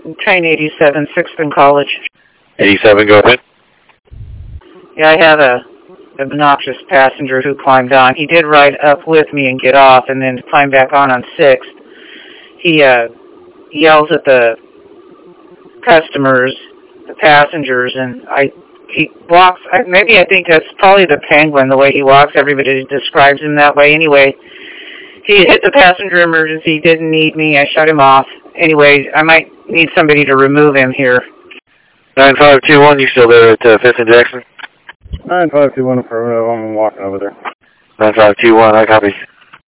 Train 87, 6th and College. 87, go ahead. Yeah, I had a obnoxious passenger who climbed on. He did ride up with me and get off and then climb back on 6th. He yells at the customers, the passengers, and he walks, maybe I think that's probably the penguin, the way he walks. Everybody describes him that way. Anyway, he hit the passenger emergency, didn't need me. I shut him off. Anyway, I might need somebody to remove him here. 9521, you still there at 5th and Jackson? 9521, affirmative. I'm walking over there. 9521, I copy.